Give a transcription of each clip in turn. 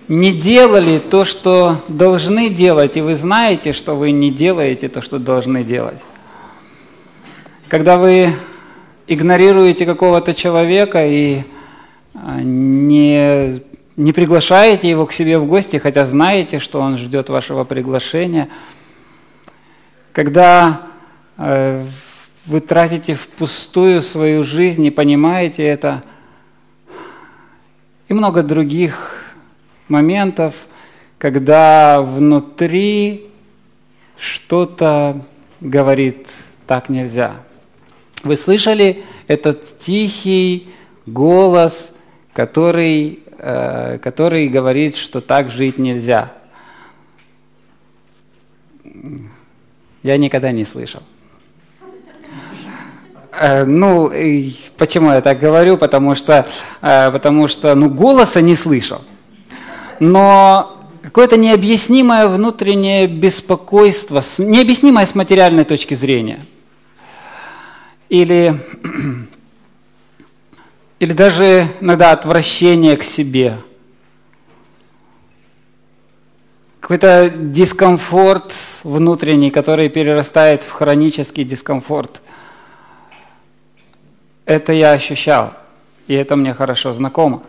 не делали то, что должны делать, и вы знаете, что вы не делаете то, что должны делать. Когда вы игнорируете какого-то человека и не приглашаете его к себе в гости, хотя знаете, что он ждет вашего приглашения, когда вы тратите впустую свою жизнь и понимаете это, и много других моментов, когда внутри что-то говорит «так нельзя». Вы слышали этот тихий голос, который говорит, что так жить нельзя? Я никогда не слышал. Почему я так говорю? Потому что голоса не слышал. Но какое-то необъяснимое внутреннее беспокойство, необъяснимое с материальной точки зрения. Или даже иногда отвращение к себе. Какой-то дискомфорт внутренний, который перерастает в хронический дискомфорт. Это я ощущал, и это мне хорошо знакомо.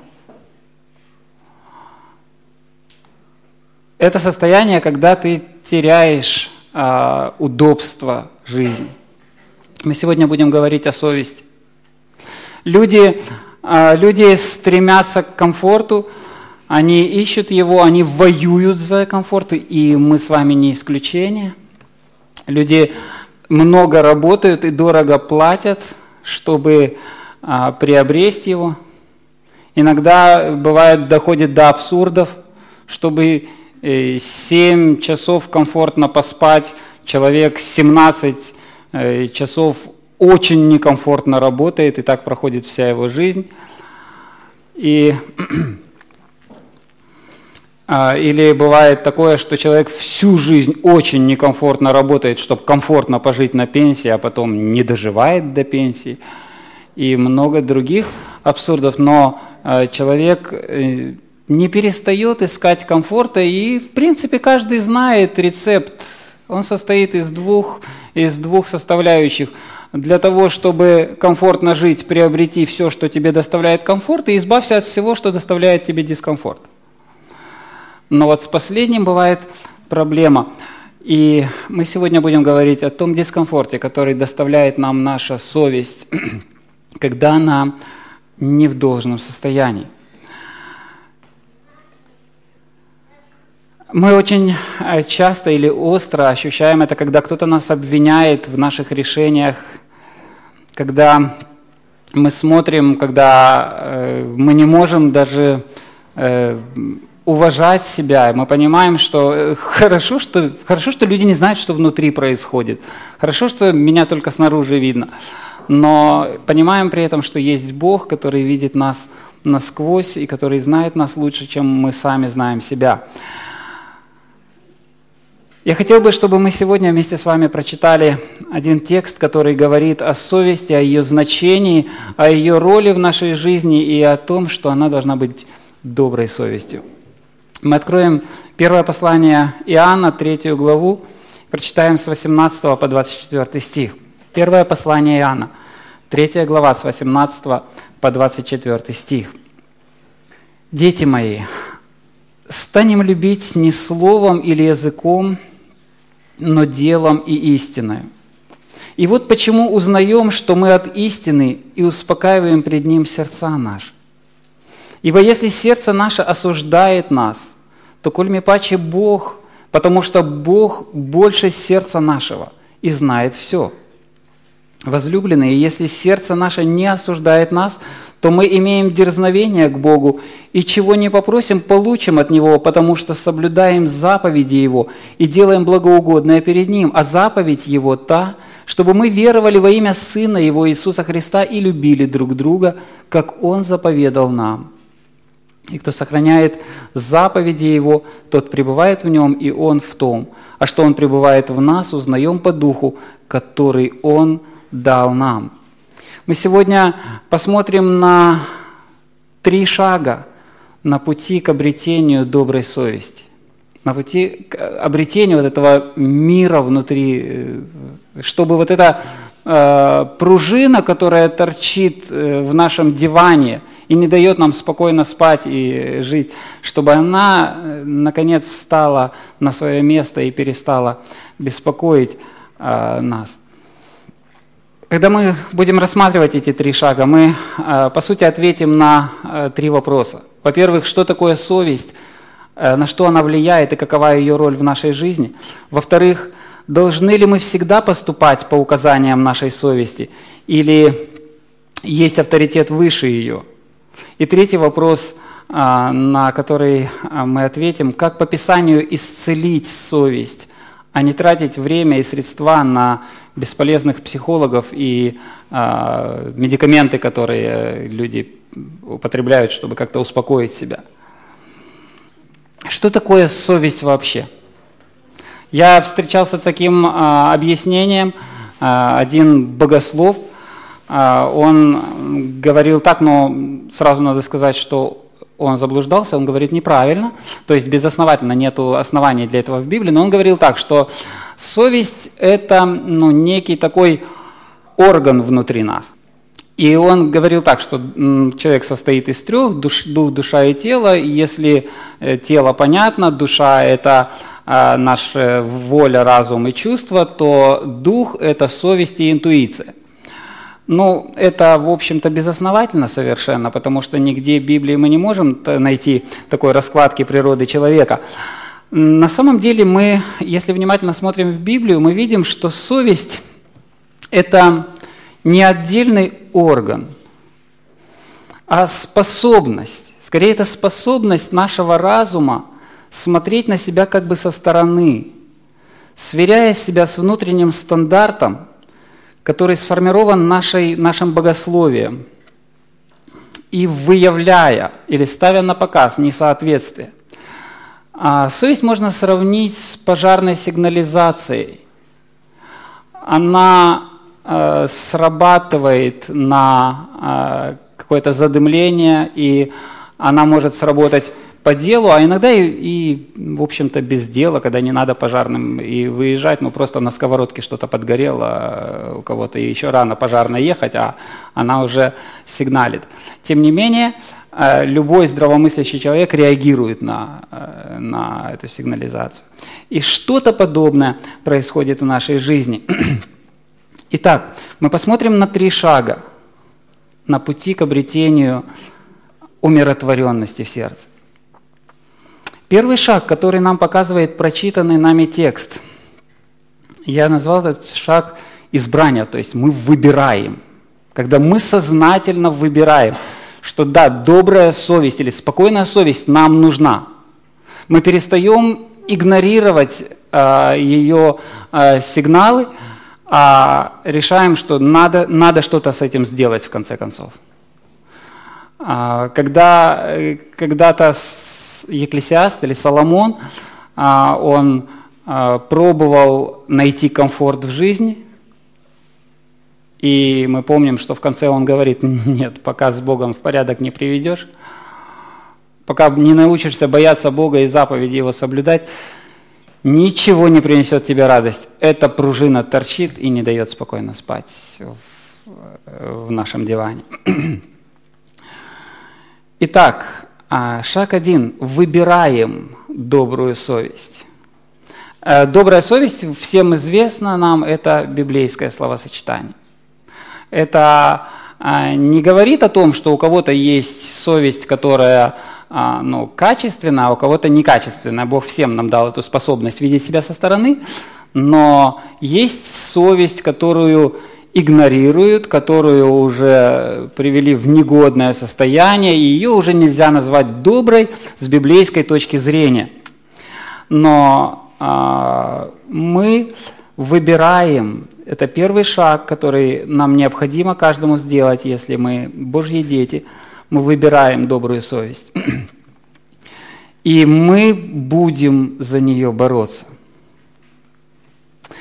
Это состояние, когда ты теряешь удобство жизни. Мы сегодня будем говорить о совести. Люди стремятся к комфорту, они ищут его, они воюют за комфорт, и мы с вами не исключение. Люди много работают и дорого платят, чтобы приобрести его. Иногда доходит до абсурдов, чтобы 7 часов комфортно поспать, человек 17 часов очень некомфортно работает, и так проходит вся его жизнь. Или бывает такое, что человек всю жизнь очень некомфортно работает, чтобы комфортно пожить на пенсии, а потом не доживает до пенсии. И много других абсурдов, но человек не перестает искать комфорта, и в принципе каждый знает рецепт. Он состоит из двух составляющих. Для того, чтобы комфортно жить, приобрети все, что тебе доставляет комфорт, и избавься от всего, что доставляет тебе дискомфорт. Но вот с последним бывает проблема. И мы сегодня будем говорить о том дискомфорте, который доставляет нам наша совесть, когда она не в должном состоянии. Мы очень часто или остро ощущаем это, когда кто-то нас обвиняет в наших решениях, когда мы смотрим, когда мы не можем даже уважать себя. Мы понимаем, что хорошо, что люди не знают, что внутри происходит. Хорошо, что меня только снаружи видно. Но понимаем при этом, что есть Бог, который видит нас насквозь и который знает нас лучше, чем мы сами знаем себя. Я хотел бы, чтобы мы сегодня вместе с вами прочитали один текст, который говорит о совести, о ее значении, о ее роли в нашей жизни и о том, что она должна быть доброй совестью. Мы откроем первое послание Иоанна, 3 главу, прочитаем с 18 по 24 стих. Первое послание Иоанна, 3 глава, с 18 по 24 стих. «Дети мои, станем любить не словом или языком, но делом и истиной. И вот почему узнаем, что мы от истины, и успокаиваем пред Ним сердца наши. Ибо если сердце наше осуждает нас, то коль ми паче Бог, потому что Бог больше сердца нашего и знает все. Возлюбленные, если сердце наше не осуждает нас, то мы имеем дерзновение к Богу, и чего не попросим, получим от Него, потому что соблюдаем заповеди Его и делаем благоугодное перед Ним. А заповедь Его та, чтобы мы веровали во имя Сына Его Иисуса Христа и любили друг друга, как Он заповедал нам. И кто сохраняет заповеди Его, тот пребывает в Нем, и Он в том. А что Он пребывает в нас, узнаем по Духу, который Он дал нам». Мы сегодня посмотрим на 3 шага на пути к обретению доброй совести, на пути к обретению вот этого мира внутри, чтобы вот эта пружина, которая торчит в нашем диване и не дает нам спокойно спать и жить, чтобы она, наконец, встала на свое место и перестала беспокоить нас. Когда мы будем рассматривать эти 3 шага, мы, по сути, ответим на 3 вопроса. Во-первых, что такое совесть, на что она влияет и какова ее роль в нашей жизни. Во-вторых, должны ли мы всегда поступать по указаниям нашей совести или есть авторитет выше ее? И 3-й вопрос, на который мы ответим, как по Писанию исцелить совесть, а не тратить время и средства на бесполезных психологов и медикаменты, которые люди употребляют, чтобы как-то успокоить себя. Что такое совесть вообще? Я встречался с таким объяснением. Один богослов, он говорил так, но сразу надо сказать, что он заблуждался, он говорит неправильно, то есть безосновательно, нет оснований для этого в Библии, но он говорил так, что совесть – это некий такой орган внутри нас. И он говорил так, что человек состоит из 3: дух, душа и тело. Если тело понятно, душа – это наша воля, разум и чувство, то дух – это совесть и интуиция. Это, в общем-то, безосновательно совершенно, потому что нигде в Библии мы не можем найти такой раскладки природы человека. На самом деле мы, если внимательно смотрим в Библию, мы видим, что совесть – это не отдельный орган, а способность, скорее это способность нашего разума смотреть на себя как бы со стороны, сверяя себя с внутренним стандартом, который сформирован нашим богословием, и выявляя или ставя на показ несоответствие. Совесть можно сравнить с пожарной сигнализацией. Она срабатывает на какое-то задымление, и она может сработать по делу, а иногда и в общем-то, без дела, когда не надо пожарным и выезжать, просто на сковородке что-то подгорело, у кого-то еще рано пожарной ехать, а она уже сигналит. Тем не менее, любой здравомыслящий человек реагирует на эту сигнализацию. И что-то подобное происходит в нашей жизни. Итак, мы посмотрим на 3 шага на пути к обретению умиротворенности в сердце. Первый шаг, который нам показывает прочитанный нами текст, я назвал этот шаг избрания, то есть мы выбираем. Когда мы сознательно выбираем, что да, добрая совесть или спокойная совесть нам нужна. Мы перестаем игнорировать ее сигналы, а решаем, что надо что-то с этим сделать в конце концов. Когда-то Екклесиаст или Соломон, он пробовал найти комфорт в жизни, и мы помним, что в конце он говорит: нет, пока с Богом в порядок не приведешь, пока не научишься бояться Бога и заповеди Его соблюдать, ничего не принесет тебе радость. Эта пружина торчит и не дает спокойно спать в нашем диване. Итак, шаг 1. Выбираем добрую совесть. Добрая совесть, всем известно нам, это библейское словосочетание. Это не говорит о том, что у кого-то есть совесть, которая качественная, а у кого-то некачественная. Бог всем нам дал эту способность видеть себя со стороны, но есть совесть, которую игнорируют, которую уже привели в негодное состояние, и ее уже нельзя назвать доброй с библейской точки зрения. Но мы выбираем, это первый шаг, который нам необходимо каждому сделать, если мы Божьи дети, мы выбираем добрую совесть. И мы будем за нее бороться.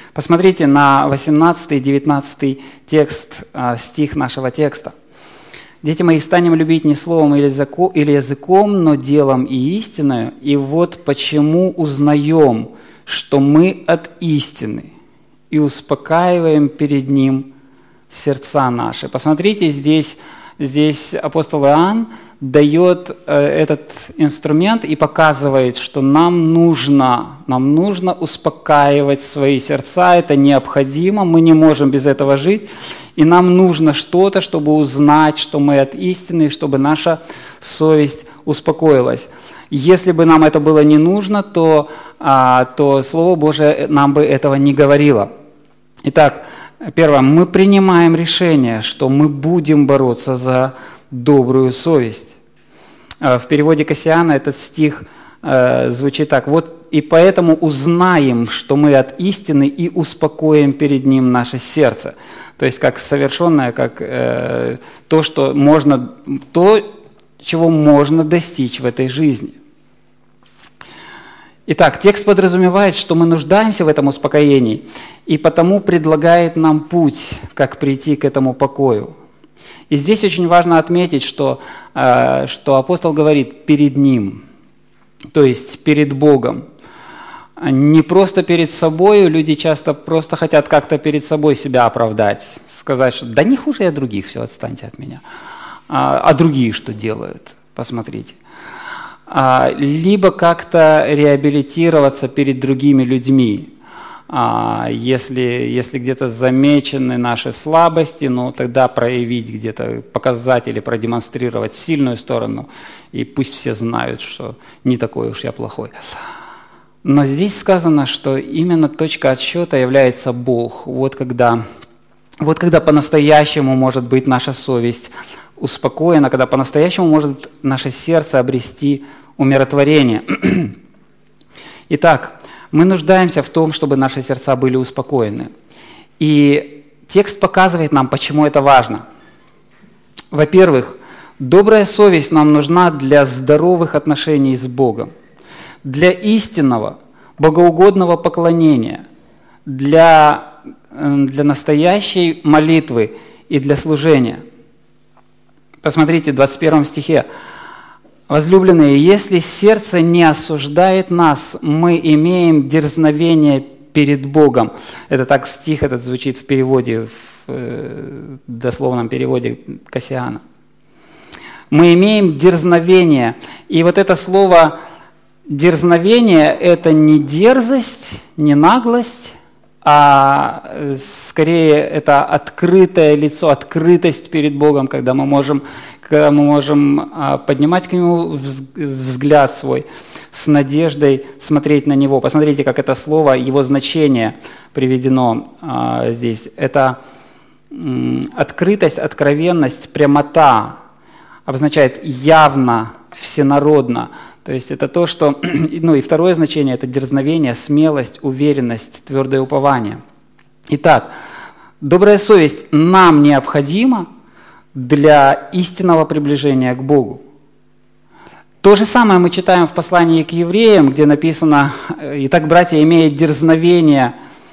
Посмотрите на 18 и 19 стих нашего текста. Дети мои, станем любить не словом или языком, но делом и истиною. И вот почему узнаем, что мы от истины, и успокаиваем перед Ним сердца наши. Посмотрите, здесь апостол Иоанн дает этот инструмент и показывает, что нам нужно успокаивать свои сердца, это необходимо, мы не можем без этого жить, и нам нужно что-то, чтобы узнать, что мы от истины, чтобы наша совесть успокоилась. Если бы нам это было не нужно, то Слово Божие нам бы этого не говорило. Итак, первое, мы принимаем решение, что мы будем бороться за добрую совесть. В переводе Кассиана этот стих звучит так: «Вот и поэтому узнаем, что мы от истины, и успокоим перед Ним наше сердце». То есть как совершенное, как то, чего можно достичь в этой жизни. Итак, текст подразумевает, что мы нуждаемся в этом успокоении, и потому предлагает нам путь, как прийти к этому покою. И здесь очень важно отметить, что апостол говорит «перед Ним», то есть перед Богом. Не просто перед собой, люди часто просто хотят как-то перед собой себя оправдать, сказать, что «да не хуже я других, все, отстаньте от меня». А другие что делают? Посмотрите. Либо как-то реабилитироваться перед другими людьми. Если где-то замечены наши слабости, тогда проявить где-то, показать или продемонстрировать сильную сторону, и пусть все знают, что не такой уж я плохой. Но здесь сказано, что именно точка отсчета является Бог. Вот когда по-настоящему может быть наша совесть успокоена, когда по-настоящему может наше сердце обрести умиротворение. Итак, мы нуждаемся в том, чтобы наши сердца были успокоены. И текст показывает нам, почему это важно. Во-первых, добрая совесть нам нужна для здоровых отношений с Богом, для истинного, богоугодного поклонения, для настоящей молитвы и для служения. Посмотрите, в 21 стихе. «Возлюбленные, если сердце не осуждает нас, мы имеем дерзновение перед Богом». Это так стих этот звучит в переводе, в дословном переводе Кассиана. Мы имеем дерзновение. И вот это слово «дерзновение» – это не дерзость, не наглость, а скорее это открытое лицо, открытость перед Богом, когда мы можем поднимать к Нему взгляд свой, с надеждой смотреть на Него. Посмотрите, как это слово, его значение приведено здесь. Это открытость, откровенность, прямота, обозначает явно, всенародно. То есть это то, что... и второе значение – это дерзновение, смелость, уверенность, твердое упование. Итак, добрая совесть нам необходима для истинного приближения к Богу. То же самое мы читаем в послании к евреям, где написано: «Итак, братья, имея дерзновение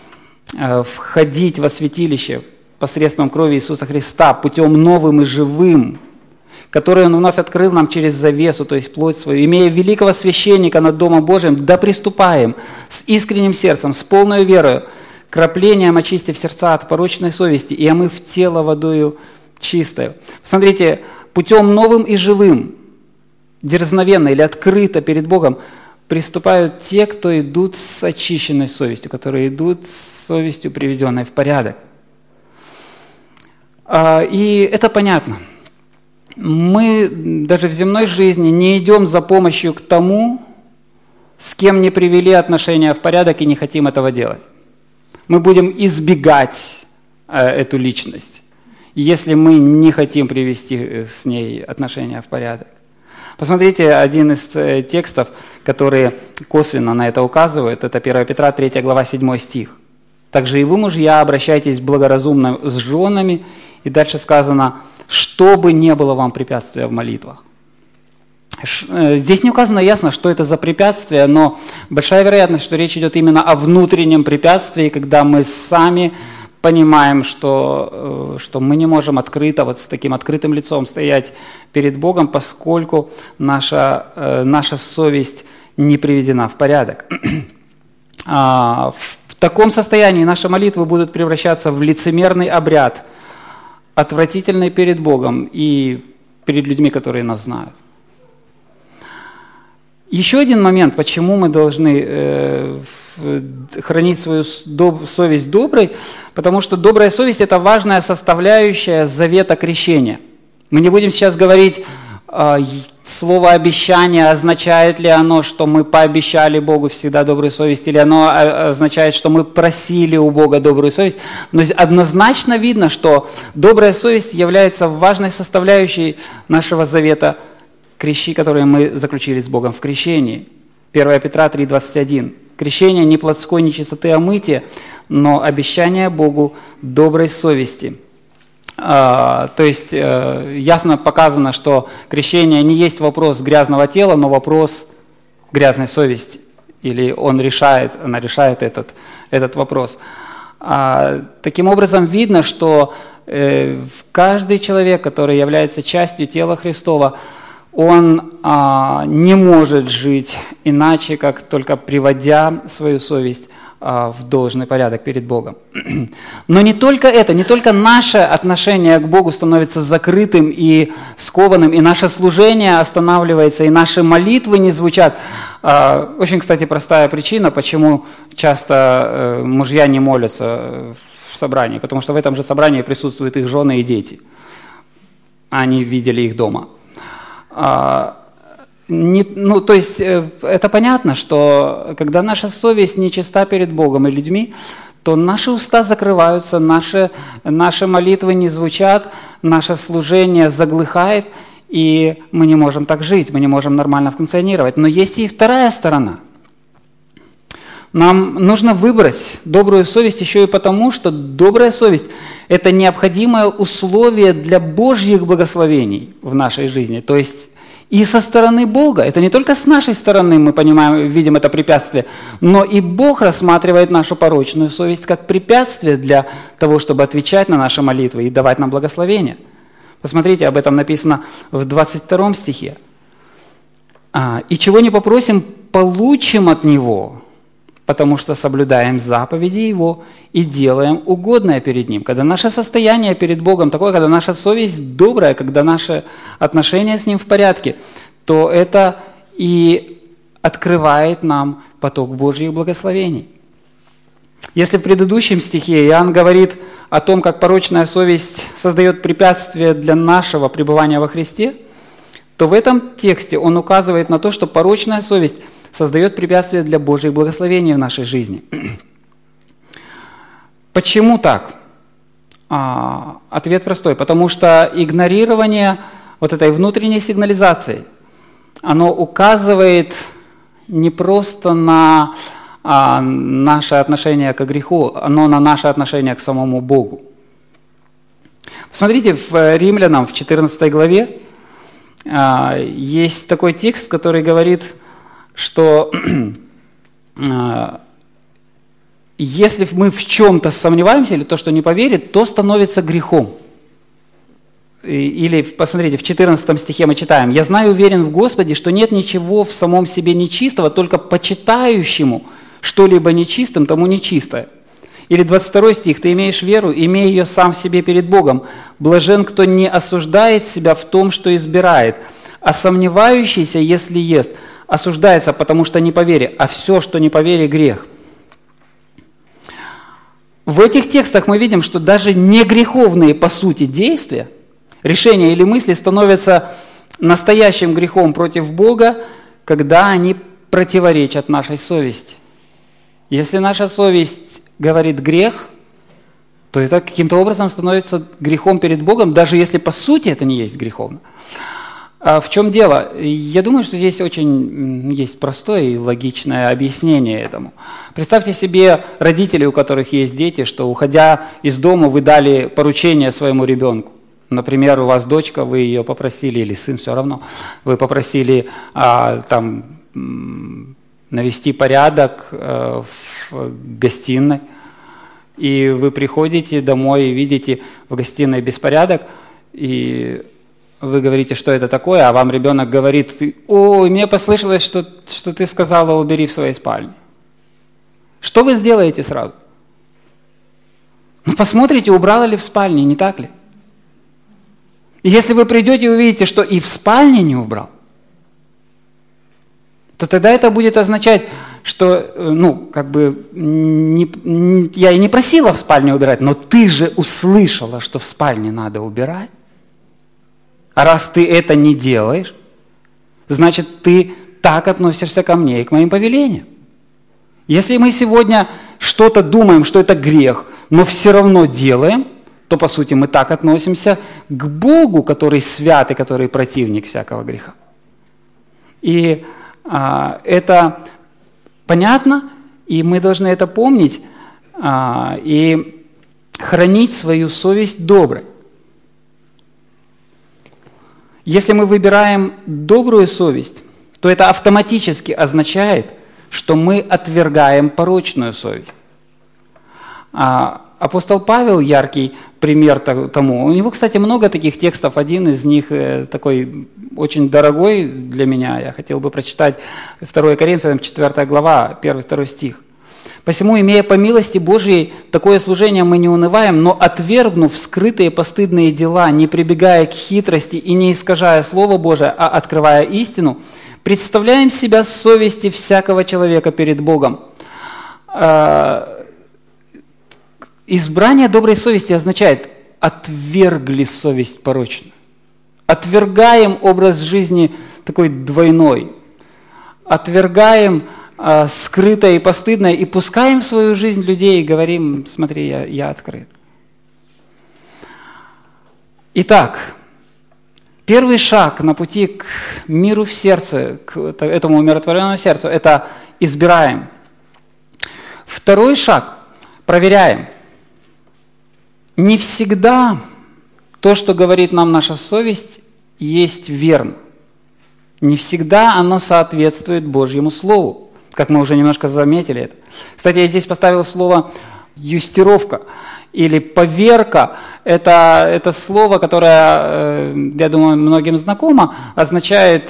входить во святилище посредством крови Иисуса Христа, путем новым и живым, который Он вновь открыл нам через завесу, то есть плоть свою, имея великого священника над Домом Божиим, да приступаем с искренним сердцем, с полной верою, краплением очистив сердца от порочной совести, и омыв тело водою чистою». Посмотрите, путем новым и живым, дерзновенно или открыто перед Богом приступают те, кто идут с очищенной совестью, которые идут с совестью, приведенной в порядок. И это понятно. Мы даже в земной жизни не идем за помощью к тому, с кем не привели отношения в порядок и не хотим этого делать. Мы будем избегать эту личность, если мы не хотим привести с ней отношения в порядок. Посмотрите, один из текстов, которые косвенно на это указывают, это 1 Петра, 3 глава, 7 стих. «Также и вы, мужья, обращайтесь благоразумно с женами». И дальше сказано: «чтобы не было вам препятствия в молитвах». Здесь не указано ясно, что это за препятствие, но большая вероятность, что речь идет именно о внутреннем препятствии, когда мы сами понимаем, что мы не можем открыто, вот с таким открытым лицом стоять перед Богом, поскольку наша совесть не приведена в порядок. В таком состоянии наши молитвы будут превращаться в лицемерный обряд, отвратительный перед Богом и перед людьми, которые нас знают. Еще один момент, почему мы должны хранить свою совесть доброй, потому что добрая совесть – это важная составляющая завета крещения. Мы не будем сейчас говорить, слово «обещание», означает ли оно, что мы пообещали Богу всегда добрую совесть, или оно означает, что мы просили у Бога добрую совесть. Но однозначно видно, что добрая совесть является важной составляющей нашего завета которые мы заключили с Богом в крещении. 1 Петра 3:21. Крещение не плотской нечистоты, а мытия, но обещание Богу доброй совести. То есть ясно показано, что крещение не есть вопрос грязного тела, но вопрос грязной совести. Или она решает этот вопрос. Таким образом, видно, что каждый человек, который является частью тела Христова, он не может жить иначе, как только приводя свою совесть в должный порядок перед Богом. Но не только это, не только наше отношение к Богу становится закрытым и скованным, и наше служение останавливается, и наши молитвы не звучат. Очень, кстати, простая причина, почему часто мужья не молятся в собрании, потому что в этом же собрании присутствуют их жены и дети. Они видели их дома. То есть это понятно, что когда наша совесть нечиста перед Богом и людьми, то наши уста закрываются, наши молитвы не звучат, наше служение заглыхает, и мы не можем так жить, мы не можем нормально функционировать. Но есть и вторая сторона. Нам нужно выбрать добрую совесть еще и потому, что добрая совесть – это необходимое условие для Божьих благословений в нашей жизни. То есть и со стороны Бога, это не только с нашей стороны мы понимаем, видим это препятствие, но и Бог рассматривает нашу порочную совесть как препятствие для того, чтобы отвечать на наши молитвы и давать нам благословение. Посмотрите, об этом написано в 22 стихе. «И чего не попросим, получим от Него, потому что соблюдаем заповеди Его и делаем угодное перед Ним». Когда наше состояние перед Богом такое, когда наша совесть добрая, когда наши отношения с Ним в порядке, то это и открывает нам поток Божьих благословений. Если в предыдущем стихе Иоанн говорит о том, как порочная совесть создает препятствие для нашего пребывания во Христе, то в этом тексте он указывает на то, что порочная совесть создает препятствия для Божьих благословений в нашей жизни. Почему так? Ответ простой. Потому что игнорирование вот этой внутренней сигнализации, оно указывает не просто на наше отношение к греху, оно на наше отношение к самому Богу. Посмотрите, в Римлянам, в 14 главе, есть такой текст, который говорит, что если мы в чем-то сомневаемся, или то, что не поверит, то становится грехом. Или, посмотрите, в 14 стихе мы читаем: «Я знаю, уверен в Господе, что нет ничего в самом себе нечистого, только почитающему что-либо нечистым, тому нечистое». Или 22 стих: «Ты имеешь веру, имей ее сам в себе перед Богом. Блажен, кто не осуждает себя в том, что избирает, а сомневающийся, если ест, осуждается, потому что не по вере, а все, что не по вере, грех». В этих текстах мы видим, что даже не греховные по сути действия, решения или мысли становятся настоящим грехом против Бога, когда они противоречат нашей совести. Если наша совесть говорит грех, то это каким-то образом становится грехом перед Богом, даже если по сути это не есть греховно. А в чем дело? Я думаю, что здесь очень есть простое и логичное объяснение этому. Представьте себе родителей, у которых есть дети, что, уходя из дома, вы дали поручение своему ребенку. Например, у вас дочка, вы ее попросили, или сын, все равно, вы попросили навести порядок в гостиной. И вы приходите домой и видите в гостиной беспорядок, и вы говорите, что это такое, а вам ребенок говорит: «Ой, мне послышалось, что ты сказала, убери в своей спальне». Что вы сделаете сразу? Ну, посмотрите, убрала ли в спальне, не так ли? И если вы придете и увидите, что и в спальне не убрал, то тогда это будет означать, что, я и не просила в спальне убирать, но ты же услышала, что в спальне надо убирать. А раз ты это не делаешь, значит, ты так относишься ко мне и к моим повелениям. Если мы сегодня что-то думаем, что это грех, но все равно делаем, то, по сути, мы так относимся к Богу, который свят и который противник всякого греха. И это понятно, и мы должны это помнить и хранить свою совесть доброй. Если мы выбираем добрую совесть, то это автоматически означает, что мы отвергаем порочную совесть. Апостол Павел яркий пример тому. У него, кстати, много таких текстов. Один из них такой очень дорогой для меня. Я хотел бы прочитать 2 Коринфянам 4 глава, 1-2 стих. «Посему, имея по милости Божией такое служение, мы не унываем, но, отвергнув скрытые постыдные дела, не прибегая к хитрости и не искажая Слово Божие, а открывая истину, представляем себя с совести всякого человека перед Богом». Избрание доброй совести означает «отвергли совесть порочную». Отвергаем образ жизни такой двойной. Отвергаем скрытое и постыдное и пускаем в свою жизнь людей и говорим: смотри, я открыт. Итак, первый шаг на пути к миру в сердце, к этому умиротворенному сердцу, это избираем. Второй шаг – проверяем. Не всегда то, что говорит нам наша совесть, есть верно. Не всегда оно соответствует Божьему Слову, как мы уже немножко заметили это. Кстати, я здесь поставил слово «юстировка» или «поверка». Это слово, которое, я думаю, многим знакомо, означает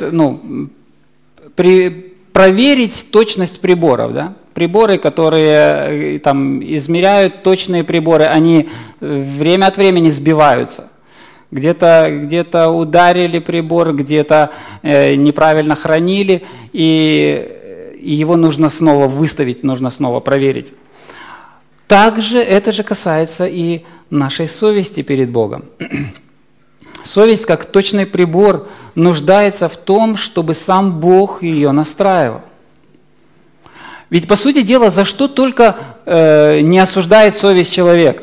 проверить точность приборов, да? Приборы, которые там измеряют, точные приборы, они время от времени сбиваются. Где-то ударили прибор, где-то неправильно хранили, и его нужно снова выставить, нужно снова проверить. Также это же касается и нашей совести перед Богом. Совесть, как точный прибор, нуждается в том, чтобы сам Бог ее настраивал. Ведь, по сути дела, за что только не осуждает совесть человек.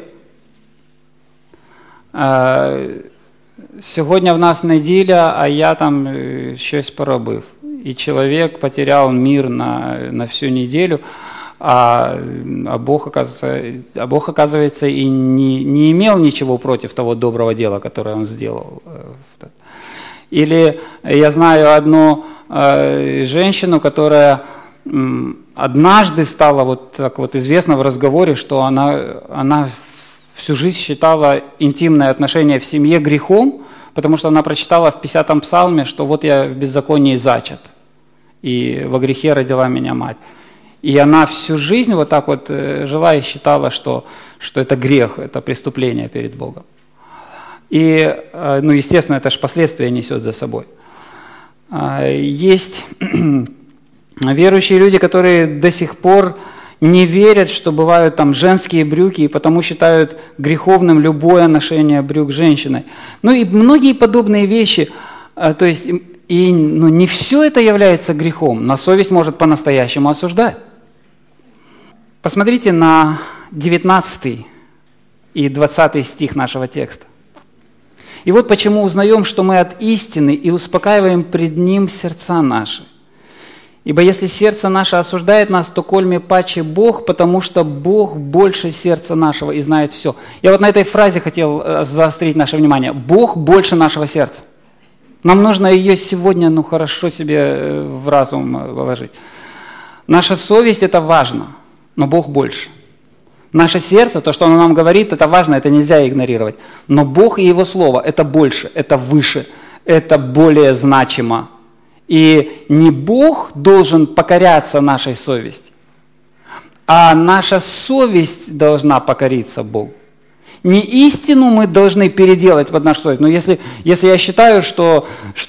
Сегодня в нас неділя, а я там щось поробив. И человек потерял мир на всю неделю, а Бог, оказывается, и не имел ничего против того доброго дела, которое он сделал. Или я знаю одну женщину, которая однажды стало вот так вот известно в разговоре, что она всю жизнь считала интимные отношения в семье грехом, потому что она прочитала в 50-м псалме, что вот я в беззаконии зачат, и во грехе родила меня мать. И она всю жизнь вот так вот жила и считала, что это грех, это преступление перед Богом. И, естественно, это же последствия несет за собой. Есть верующие люди, которые до сих пор не верят, что бывают там женские брюки, и потому считают греховным любое ношение брюк женщиной. И многие подобные вещи, то есть не все это является грехом, но совесть может по-настоящему осуждать. Посмотрите на 19 и 20 стих нашего текста. «И вот почему узнаем, что мы от истины, и успокаиваем пред Ним сердца наши. Ибо если сердце наше осуждает нас, то кольми паче Бог, потому что Бог больше сердца нашего и знает все». Я вот на этой фразе хотел заострить наше внимание. Бог больше нашего сердца. Нам нужно ее сегодня, хорошо себе в разум вложить. Наша совесть – это важно, но Бог больше. Наше сердце, то, что оно нам говорит, это важно, это нельзя игнорировать. Но Бог и Его Слово – это больше, это выше, это более значимо. И не Бог должен покоряться нашей совести, а наша совесть должна покориться Богу. Не истину мы должны переделать под нашу совесть. Но если я считаю, что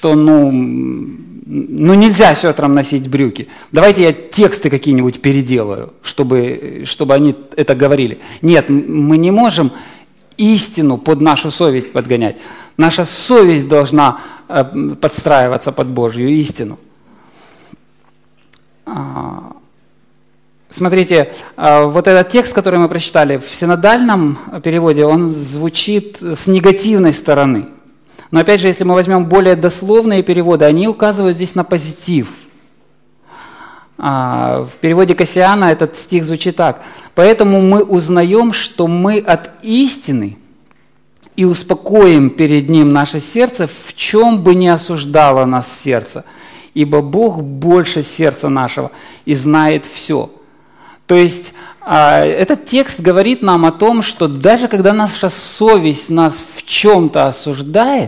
нельзя сестрам носить брюки, давайте я тексты какие-нибудь переделаю, чтобы они это говорили. Нет, мы не можем истину под нашу совесть подгонять. Наша совесть должна подстраиваться под Божью истину. Смотрите, вот этот текст, который мы прочитали, в синодальном переводе он звучит с негативной стороны. Но опять же, если мы возьмем более дословные переводы, они указывают здесь на позитив. В переводе Кассиана этот стих звучит так. «Поэтому мы узнаем, что мы от истины, и успокоим перед Ним наше сердце, в чем бы ни осуждало нас сердце, ибо Бог больше сердца нашего и знает все». То есть этот текст говорит нам о том, что даже когда наша совесть нас в чем-то осуждает,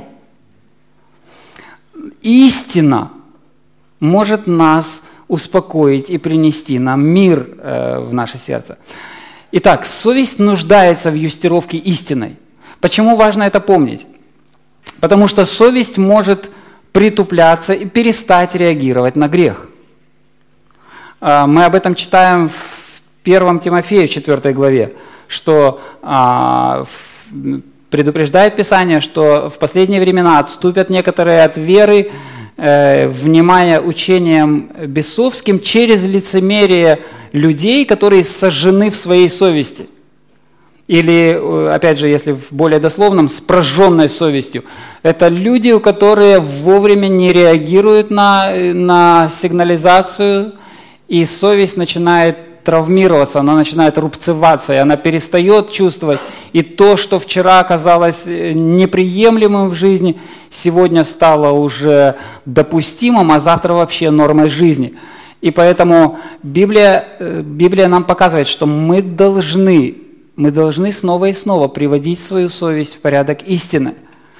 истина может нас успокоить и принести нам мир в наше сердце. Итак, совесть нуждается в юстировке истиной. Почему важно это помнить? Потому что совесть может притупляться и перестать реагировать на грех. Мы об этом читаем в 1 Тимофею, 4 главе, что предупреждает Писание, что в последние времена отступят некоторые от веры, внимая учениям бесовским через лицемерие людей, которые сожжены в своей совести. Или, опять же, если в более дословном, с прожженной совестью. Это люди, которые вовремя не реагируют на сигнализацию, и совесть начинает травмироваться, она начинает рубцеваться, и она перестает чувствовать. И то, что вчера казалось неприемлемым в жизни, сегодня стало уже допустимым, а завтра вообще нормой жизни. И поэтому Библия нам показывает, что мы должны снова и снова приводить свою совесть в порядок истины.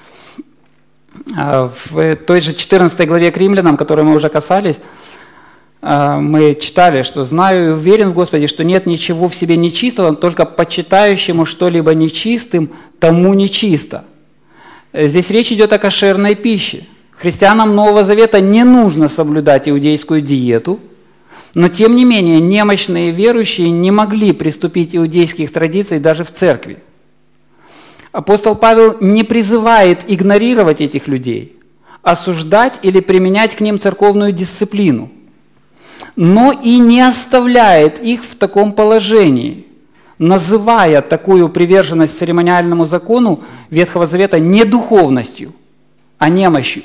В той же 14 главе к Римлянам, которой мы уже касались, мы читали, что «знаю и уверен в Господе, что нет ничего в себе нечистого, только почитающему что-либо нечистым, тому нечисто». Здесь речь идет о кошерной пище. Христианам Нового Завета не нужно соблюдать иудейскую диету, но тем не менее немощные верующие не могли приступить иудейских традиций даже в церкви. Апостол Павел не призывает игнорировать этих людей, осуждать или применять к ним церковную дисциплину, но и не оставляет их в таком положении, называя такую приверженность церемониальному закону Ветхого Завета не духовностью, а немощью.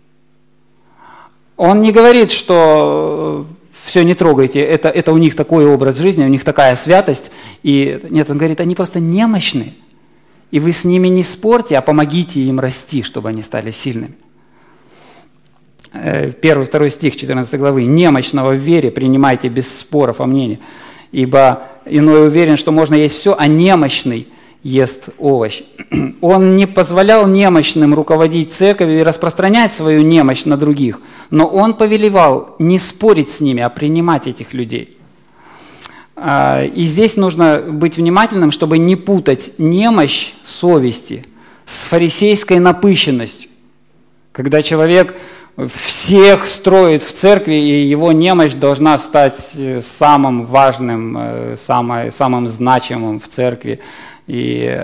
Он не говорит, что все, не трогайте, это у них такой образ жизни, у них такая святость. Нет, он говорит, они просто немощны, и вы с ними не спорьте, а помогите им расти, чтобы они стали сильными. 1-2 стих 14 главы. «Немощного в вере принимайте без споров о мнении, ибо иной уверен, что можно есть все, а немощный ест овощи». Он не позволял немощным руководить церковью и распространять свою немощь на других, но он повелевал не спорить с ними, а принимать этих людей. И здесь нужно быть внимательным, чтобы не путать немощь совести с фарисейской напыщенностью, когда человек всех строит в церкви, и его немощь должна стать самым важным, самым значимым в церкви, и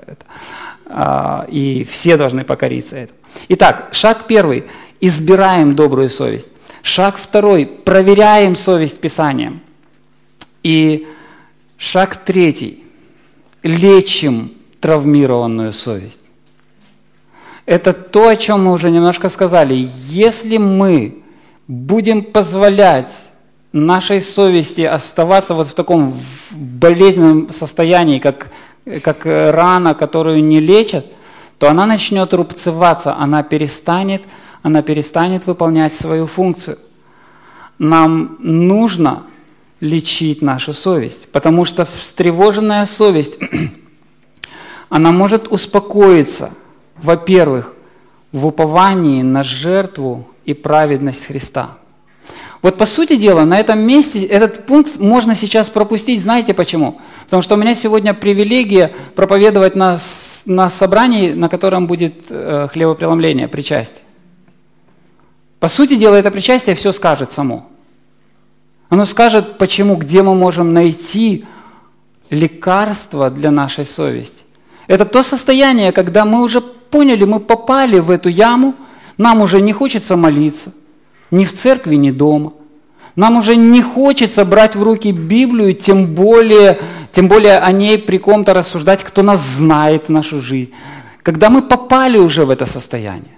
все должны покориться этому. Итак, шаг первый – избираем добрую совесть. Шаг второй – проверяем совесть Писанием. И шаг третий – лечим травмированную совесть. Это то, о чем мы уже немножко сказали. Если мы будем позволять нашей совести оставаться вот в таком болезненном состоянии, как рана, которую не лечат, то она начнет рубцеваться, она перестанет выполнять свою функцию. Нам нужно лечить нашу совесть. Потому что встревоженная совесть, она может успокоиться, во-первых, в уповании на жертву и праведность Христа. Вот по сути дела, на этом месте этот пункт можно сейчас пропустить. Знаете почему? Потому что у меня сегодня привилегия проповедовать на собрании, на котором будет хлебопреломление, причастие. По сути дела, это причастие все скажет само. Оно скажет, почему, где мы можем найти лекарство для нашей совести. Это то состояние, когда мы уже поняли, мы попали в эту яму, нам уже не хочется молиться, ни в церкви, ни дома. Нам уже не хочется брать в руки Библию, тем более о ней при ком-то рассуждать, кто нас знает, нашу жизнь. Когда мы попали уже в это состояние,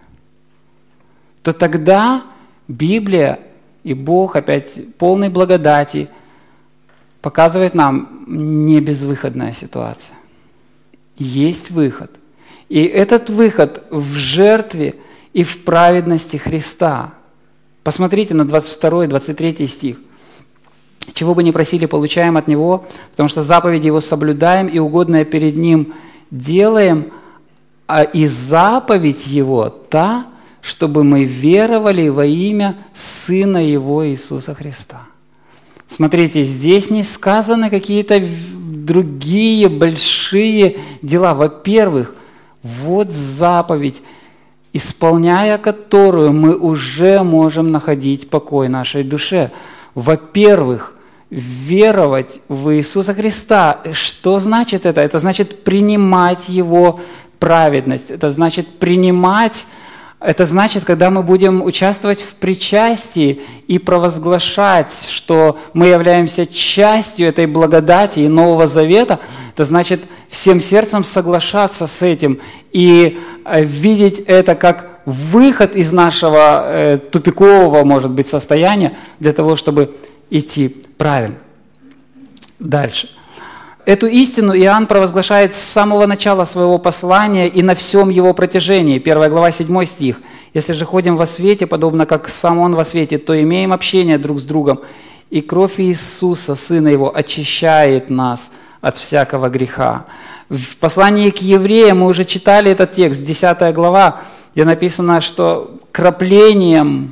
то тогда Библия и Бог, опять полной благодати, показывает нам не безвыходная ситуация. Есть выход. И этот выход в жертве и в праведности Христа. Посмотрите на 22-23 стих. «Чего бы ни просили, получаем от Него, потому что заповеди Его соблюдаем и угодное перед Ним делаем, а и заповедь Его та, чтобы мы веровали во имя Сына Его Иисуса Христа». Смотрите, здесь не сказаны какие-то другие большие дела. Во-первых, вот заповедь, исполняя которую мы уже можем находить покой нашей душе. Во-первых, веровать в Иисуса Христа. Что значит это? Это значит принимать Его праведность. Это значит принимать, это значит, когда мы будем участвовать в причастии и провозглашать, что мы являемся частью этой благодати и Нового Завета, это значит всем сердцем соглашаться с этим и видеть это как выход из нашего тупикового, может быть, состояния для того, чтобы идти правильно. Дальше. Эту истину Иоанн провозглашает с самого начала своего послания и на всем его протяжении. 1 глава, 7 стих. «Если же ходим во свете, подобно как сам Он во свете, то имеем общение друг с другом, и кровь Иисуса, Сына Его, очищает нас от всякого греха». В послании к евреям мы уже читали этот текст, 10 глава, где написано, что краплением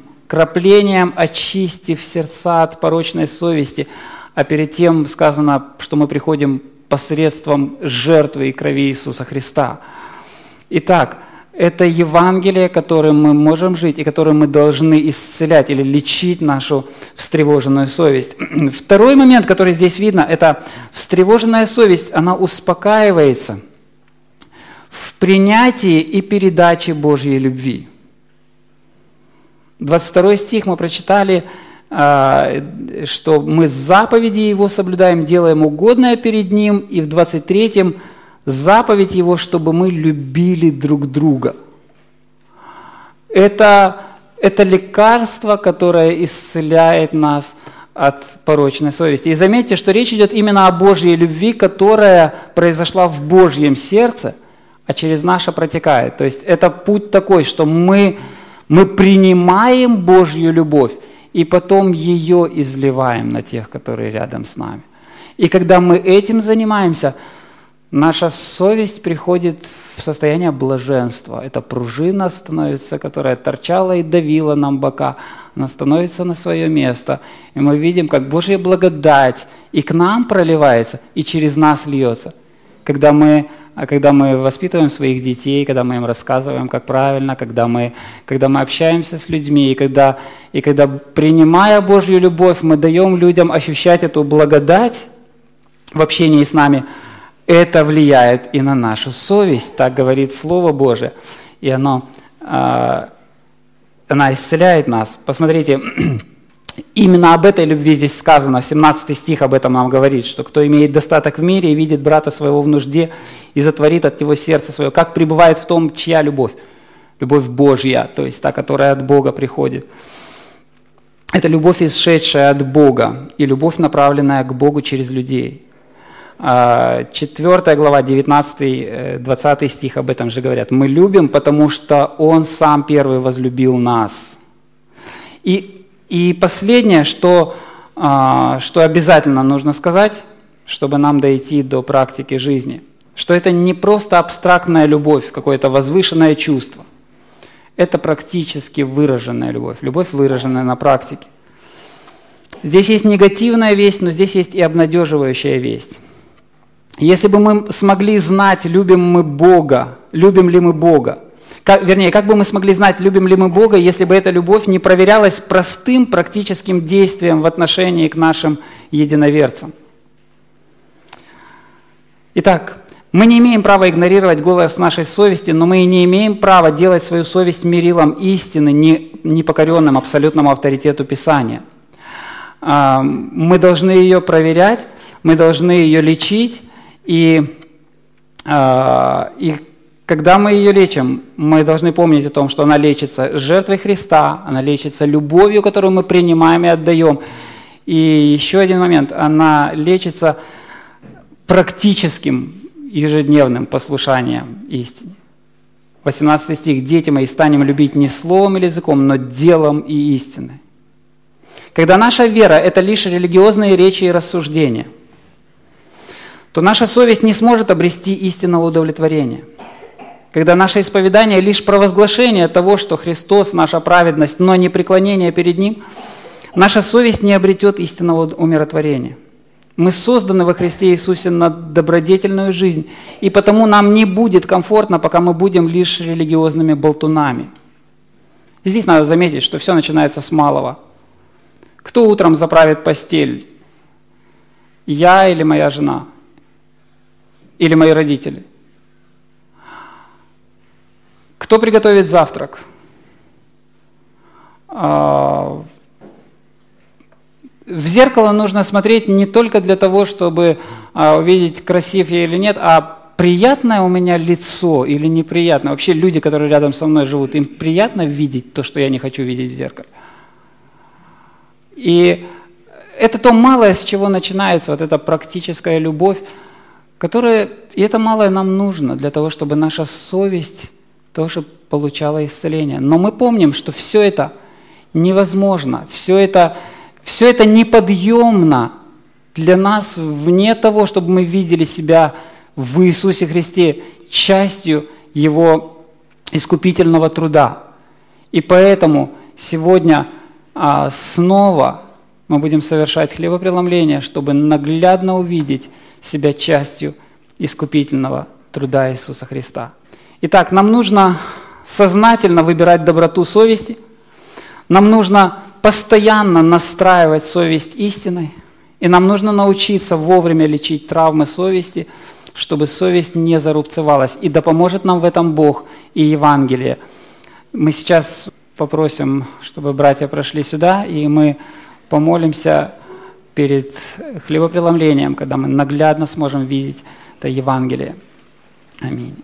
очистив сердца от порочной совести, а перед тем сказано, что мы приходим посредством жертвы и крови Иисуса Христа. Итак, это Евангелие, которым мы можем жить и которым мы должны исцелять или лечить нашу встревоженную совесть. Второй момент, который здесь видно, это встревоженная совесть, она успокаивается в принятии и передаче Божьей любви. 22 стих мы прочитали, что мы заповеди Его соблюдаем, делаем угодное перед Ним, и в 23-м заповедь Его, чтобы мы любили друг друга. Это лекарство, которое исцеляет нас от порочной совести. И заметьте, что речь идет именно о Божьей любви, которая произошла в Божьем сердце, а через наше протекает. То есть это путь такой, что мы принимаем Божью любовь, и потом ее изливаем на тех, которые рядом с нами. И когда мы этим занимаемся, наша совесть приходит в состояние блаженства. Эта пружина становится, которая торчала и давила нам бока, она становится на свое место. И мы видим, как Божья благодать и к нам проливается, и через нас льется. Когда мы воспитываем своих детей, когда мы им рассказываем, как правильно, когда мы общаемся с людьми, и когда, принимая Божью любовь, мы даем людям ощущать эту благодать в общении с нами, это влияет и на нашу совесть, так говорит Слово Божие, и она исцеляет нас. Посмотрите, именно об этой любви здесь сказано, 17 стих об этом нам говорит, что кто имеет достаток в мире и видит брата своего в нужде и затворит от него сердце свое, как пребывает в том, чья любовь? Любовь Божья, то есть та, которая от Бога приходит. Это любовь, исшедшая от Бога, и любовь, направленная к Богу через людей. 4 глава, 19-20 стих об этом же говорят. «Мы любим, потому что Он сам первый возлюбил нас». И последнее, что что обязательно нужно сказать, чтобы нам дойти до практики жизни. Что это не просто абстрактная любовь, какое-то возвышенное чувство. Это практически выраженная любовь, любовь, выраженная на практике. Здесь есть негативная весть, но здесь есть и обнадеживающая весть. Если бы мы смогли знать, любим ли мы Бога, как бы мы смогли знать, любим ли мы Бога, если бы эта любовь не проверялась простым практическим действием в отношении к нашим единоверцам. Итак, мы не имеем права игнорировать голос нашей совести, но мы и не имеем права делать свою совесть мерилом истины, непокоренным абсолютному авторитету Писания. Мы должны ее проверять, мы должны ее лечить, и когда мы ее лечим, мы должны помнить о том, что она лечится жертвой Христа, она лечится любовью, которую мы принимаем и отдаем. И еще один момент, она лечится практическим ежедневным послушанием истине. 18 стих. «Дети мои, станем любить не словом или языком, но делом и истиной». Когда наша вера – это лишь религиозные речи и рассуждения, то наша совесть не сможет обрести истинного удовлетворения. Когда наше исповедание – лишь провозглашение того, что Христос – наша праведность, но не преклонение перед Ним, наша совесть не обретет истинного умиротворения. Мы созданы во Христе Иисусе на добродетельную жизнь, и потому нам не будет комфортно, пока мы будем лишь религиозными болтунами. И здесь надо заметить, что все начинается с малого. Кто утром заправит постель? Я или моя жена? Или мои родители? Кто приготовит завтрак? В зеркало нужно смотреть не только для того, чтобы увидеть, красив я или нет, а приятное у меня лицо или неприятное. Вообще люди, которые рядом со мной живут, им приятно видеть то, что я не хочу видеть в зеркале. И это то малое, с чего начинается вот эта практическая любовь, которая, и это малое нам нужно для того, чтобы наша совесть тоже получала исцеление. Но мы помним, что все это невозможно, все это неподъемно для нас вне того, чтобы мы видели себя в Иисусе Христе частью Его искупительного труда. И поэтому сегодня снова мы будем совершать хлебопреломление, чтобы наглядно увидеть себя частью искупительного труда Иисуса Христа. Итак, нам нужно сознательно выбирать доброту совести, нам нужно постоянно настраивать совесть истиной, и нам нужно научиться вовремя лечить травмы совести, чтобы совесть не зарубцевалась. И да поможет нам в этом Бог и Евангелие. Мы сейчас попросим, чтобы братья прошли сюда, и мы помолимся перед хлебопреломлением, когда мы наглядно сможем видеть это Евангелие. Аминь.